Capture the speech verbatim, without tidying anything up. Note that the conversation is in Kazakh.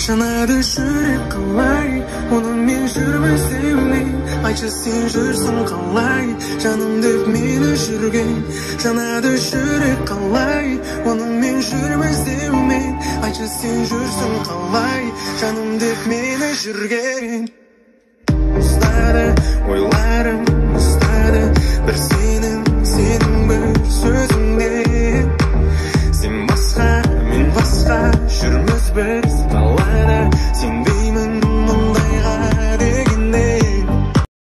жанады жүрек қалай, оны мен жүрмін сеумен. Айтшы сен жүрсің қалай, жаным деп мені жүрген. Жанады жүрек қалай, оны мен жүрмін сеумен. Айтшы сен жүрсің қалай, жаным деп мені жүрген. Ұстады ойларым, ұстады бір сенің, сенің бір сөз